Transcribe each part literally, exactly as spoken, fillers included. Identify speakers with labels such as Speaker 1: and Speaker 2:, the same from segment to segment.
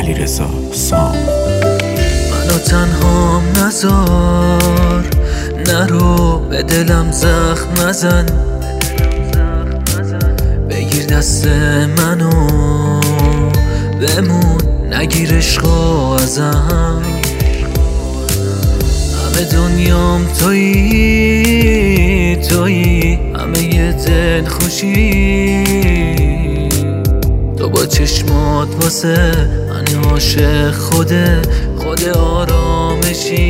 Speaker 1: علیرضا سام.
Speaker 2: منو تنهام نذار، نرو به دلم زخم نزن، بگیر دست منو بمون، نگیر عشقو ازم. همه دنیام تویی تویی، همه یه دل خوشی، تو با چشمات واسه من عاشق خوده خود آرامشی.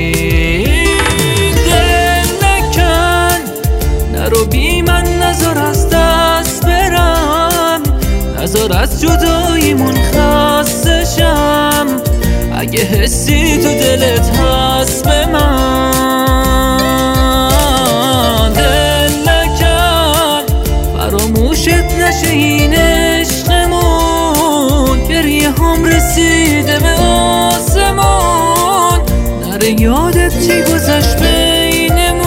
Speaker 2: دل نکن، نرو بی من، نذار از دست برم، نذار از جداییمون خسته شم. اگه حسی تو دلت هست به من، دل نکن فراموشت نشه این عشقمون. گریه هم رسیده به آسمون، نره یادت چی گذشت بینمون.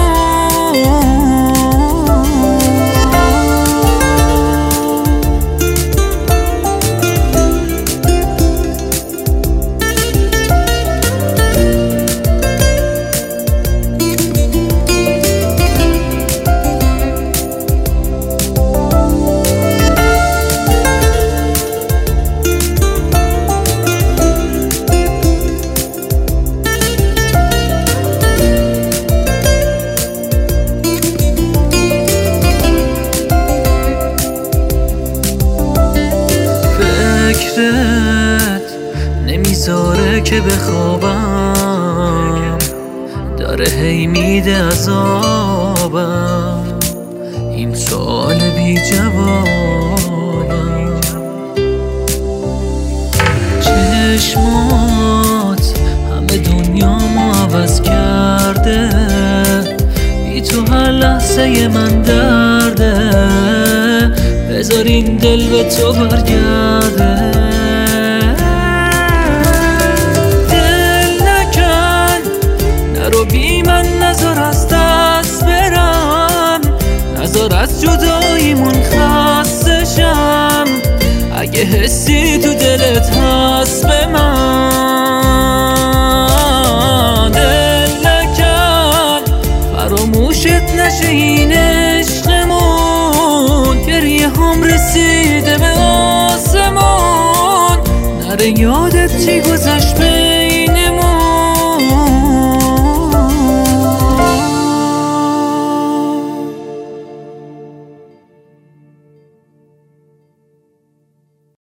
Speaker 2: فکرت نمیذاره که بخوابم، داره هی میده عذابم، این سوال بی جوابم. چشمات همه دنیامو عوض کرده، بی تو هر لحظه من درده، بذار این دل به تو برگرده. دل نکن، نرو بی من، نذار از دست برم، نذار از جداییمون خسته شم. اگه حسی تو دلت هست به من، دل نکن فراموشت نشه این عشقمون. گریه هم رسیده به آسمون، نره یادت چی گذشت به